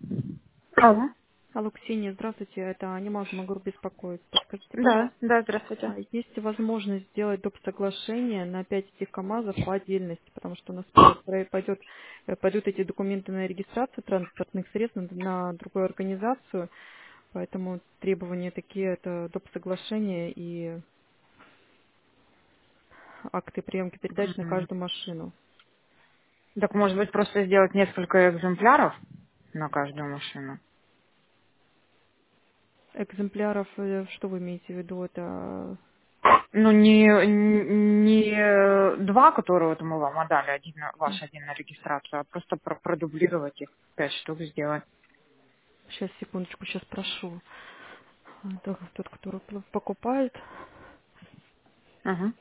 Алло. Алло, Ксения, здравствуйте. Это Анима могу беспокоить. Подскажите, Да, пожалуйста, да, здравствуйте. есть возможность сделать доп. Соглашение на 5 этих КАМАЗов по отдельности, потому что у нас пойдут эти документы на регистрацию транспортных средств на другую организацию, поэтому требования такие, это доп. Соглашение и акты приемки передач на Мгм. каждую машину. Так, может быть, просто сделать несколько экземпляров на каждую машину? Экземпляров, что вы имеете в виду, это Ну, не два, которые вот мы вам отдали, один на регистрацию, а просто продублировать их, 5 штук сделать. сейчас, секундочку, сейчас прошу. Это тот, который покупает. Ага.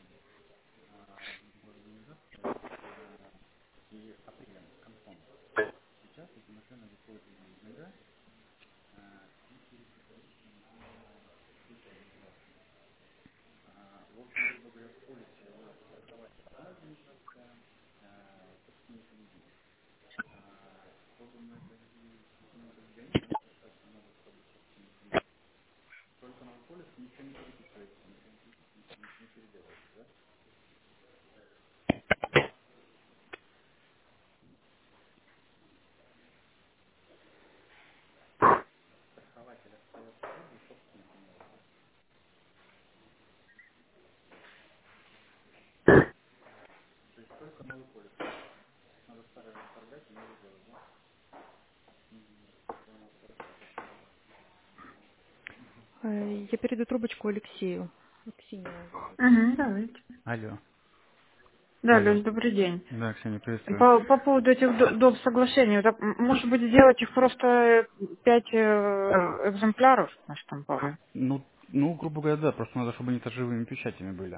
Я передаю трубочку Алексею. Ксения зовут. Угу, давайте. Алло, Да, алло. Люсь, добрый день. Да, Ксения, приветствую. По поводу этих доп. Соглашений, вот может быть, сделать их просто 5 экземпляров на штамповые? Ну, грубо говоря, да, просто надо, чтобы они то живыми печатями были.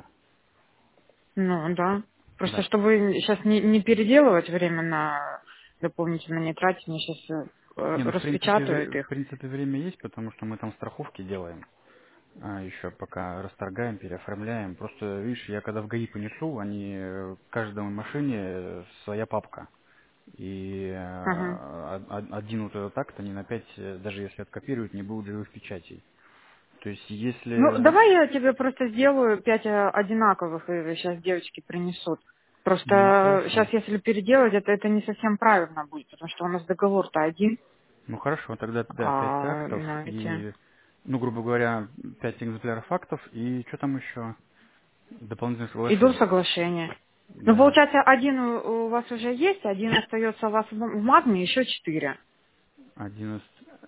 Ну, да. Просто Да. чтобы сейчас не переделывать время на дополнительно не тратить, мне сейчас Не, ну, распечатают в их. принципе, время есть, потому что мы там страховки делаем. Еще пока расторгаем, переоформляем. Просто, видишь, я когда в ГАИ понесу, они каждой машине своя папка. И Ага. один вот этот акт они на 5, даже если откопируют, не будут живых печатей. То есть, Ну, если... давай я тебе просто сделаю 5 одинаковых, и сейчас девочки принесут. Ну, Просто хорошо. сейчас, если переделать, это не совсем правильно будет, потому что у нас договор-то один, Ну хорошо, тогда да, 5 а актов на эти... и, ну, грубо говоря, 5 экземпляров актов и что там еще? Дополнительное Иду в соглашение. соглашение. Ну, Да. получается, один у вас уже есть, один остается у вас в магме, еще 4. Один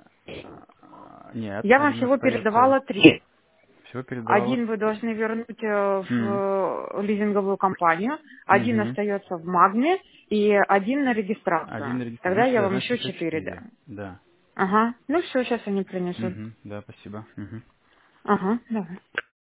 нет, Я вам один всего остается. передавала 3. Всего передавала. Один вы должны вернуть Угу. в лизинговую компанию, один остается в магме и один на Один регистрацию. регистрация. Тогда Значит, я да, вам значит еще еще 4 4. дам. Да. Ага. Ну все, сейчас они принесут. Угу. Да, спасибо. Угу. Ага, давай.